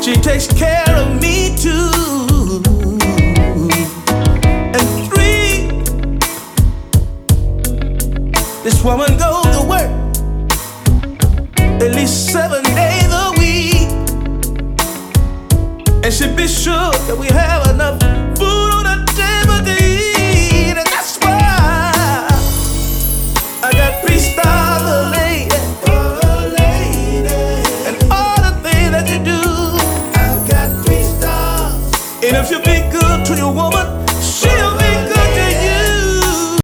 She takes care of me too. And 3, this woman goes to work at least 7 days a week, and she be sure that we have enough food on the table to eat. And that's why I got 3 stars a lady, and all the things that you do. I've got 3 stars, and if you be good to your woman, she'll